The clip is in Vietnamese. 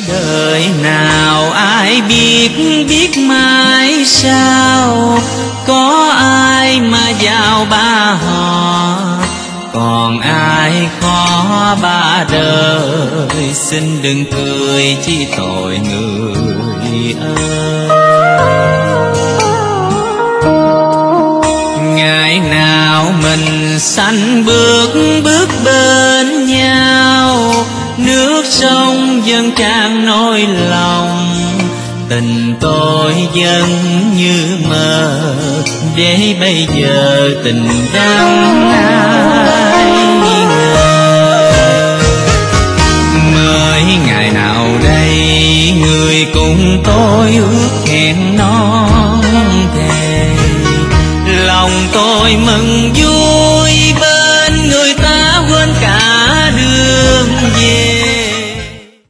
Đời nào ai biết, biết mai sau có ai mà vào ba họ, còn ai khó ba đời. Xin đừng cười chi tội người ơi. Ngày nào mình sánh bước bước bên nhau, nước sông dâng tràn nỗi lòng. Tình tôi vẫn như mơ, để bây giờ tình đang ai ngờ. Mới ngày nào đây người cùng tôi ước hẹn non thề, lòng tôi mừng